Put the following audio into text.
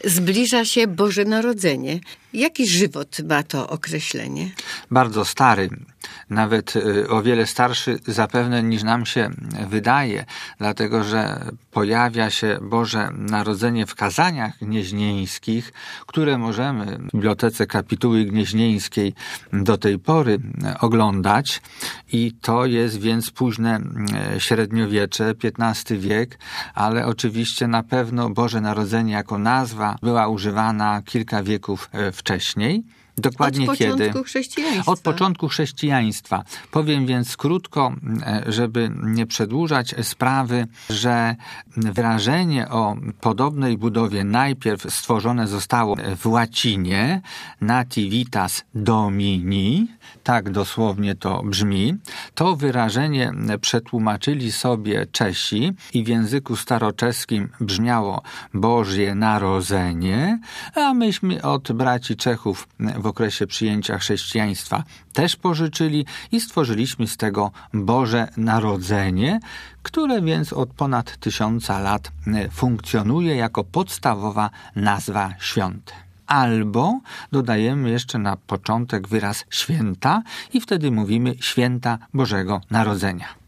zbliża się Boże Narodzenie. Jaki żywot ma to określenie? Bardzo stary, nawet o wiele starszy zapewne niż nam się wydaje, dlatego że pojawia się Boże Narodzenie w kazaniach gnieźnieńskich, które możemy w Bibliotece Kapituły Gnieźnieńskiej do tej pory oglądać i to jest więc późne średniowiecze, XV wiek, ale oczywiście na pewno Boże Narodzenie jako nazwa była używana kilka wieków wcześniej. Dokładnie od kiedy? początku chrześcijaństwa. Od początku chrześcijaństwa. Powiem więc krótko, żeby nie przedłużać sprawy, że wyrażenie o podobnej budowie najpierw stworzone zostało w łacinie Nativitas Domini, tak dosłownie to brzmi. To wyrażenie przetłumaczyli sobie Czesi i w języku staroczeskim brzmiało Bożie Narodzenie, a myśmy od braci Czechów w okresie przyjęcia chrześcijaństwa też pożyczyli i stworzyliśmy z tego Boże Narodzenie, które więc od ponad 1000 lat funkcjonuje jako podstawowa nazwa świąt. Albo dodajemy jeszcze na początek wyraz święta i wtedy mówimy święta Bożego Narodzenia.